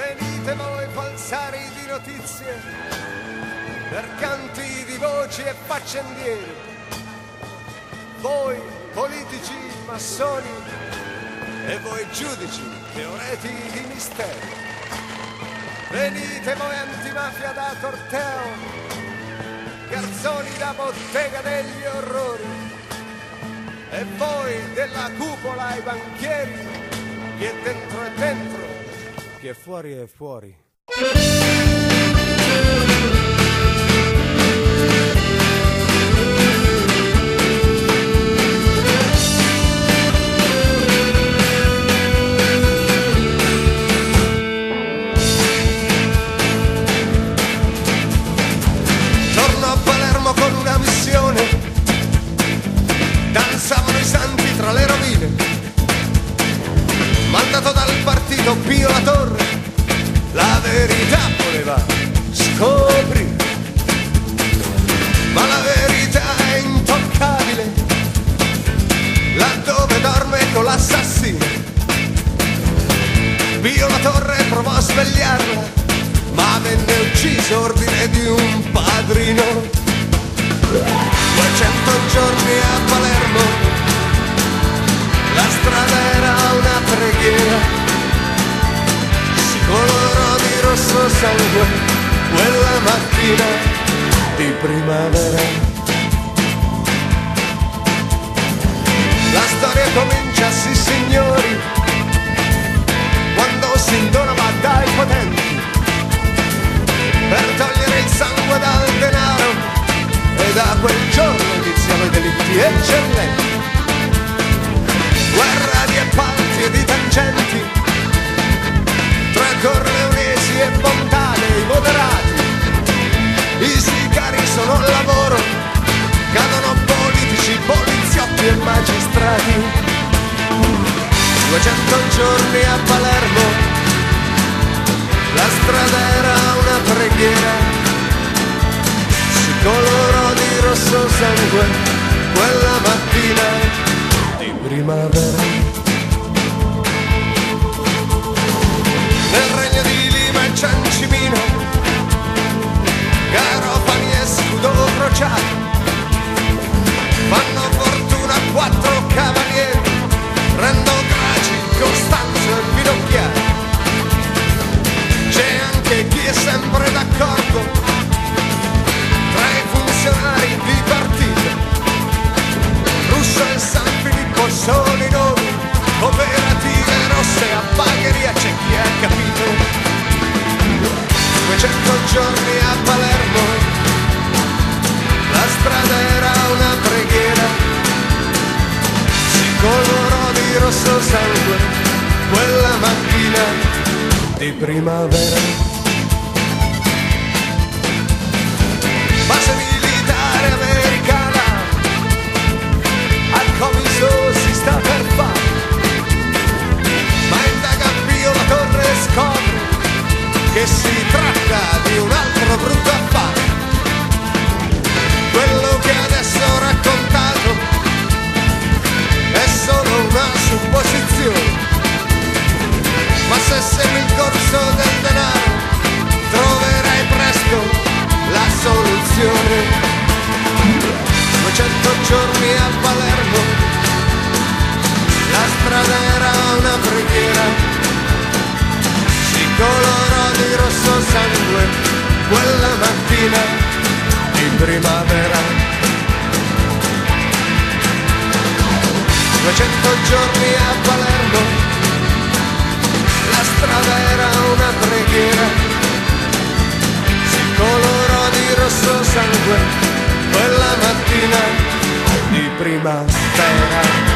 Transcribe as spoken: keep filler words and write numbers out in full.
Venite voi falsari di notizie, mercanti di voci e faccendieri, voi politici massoni e voi giudici teoreti di misteri. Venite voi antimafia da corteo, garzoni da bottega degli orrori, e voi della cupola ai banchieri, chi è dentro è dentro, chi è fuori è fuori. Torno a Palermo con una missione, danzavano i santi tra le rovine, mandato dal partito Pio La Torre, la verità voleva scoprire, ma la verità è intoccabile, laddove dorme con l'assassino. Pio La Torre provò a svegliarla, ma venne ucciso ordine di un padrino. Duecento giorni a Palermo, la strada era una preghiera, si colorò di rosso sangue quella mattina di primavera. La storia comincia, sì signori, quando si indonava dai potenti per togliere il sangue dal denaro, e da quel giorno iniziano i delitti eccellenti. Guerra di appalti e di tangenti tra corleonesi e bontà dei moderati. I sicari sono al lavoro, cadono politici, poliziotti e magistrati. Duecento giorni a Palermo, la strada era una preghiera, si colorò di rosso sangue quella mattina di primavera. Nel regno di Lima e Ciancimino, garofani e scudo crociato, fanno fortuna quattro cavalieri, Rendo Graci, Costanzo e Finocchiaro. C'è anche chi è sempre d'accordo tra i funzionari di partito, Russo e San Filippo sono i nomi, cooperative rosse a Bagheria c'è chi ha capito. Duecento giorni a Palermo, la strada era una preghiera, si colorò di rosso sangue quella mattina di primavera. Base militare americana, al Comiso si sta per fare, ma indaga Pio La Torre e scopre che si tratta di un altro brutto affare. Quello che adesso ho raccontato è solo una supposizione, ma se segui il corso del denaro troverai presto la soluzione. Duecento giorni a Palermo, la strada era una preghiera, si colorò di rosso sangue quella mattina di primavera. Duecento giorni a Palermo, la strada era una preghiera, si colorò di rosso sangue quella mattina di primavera.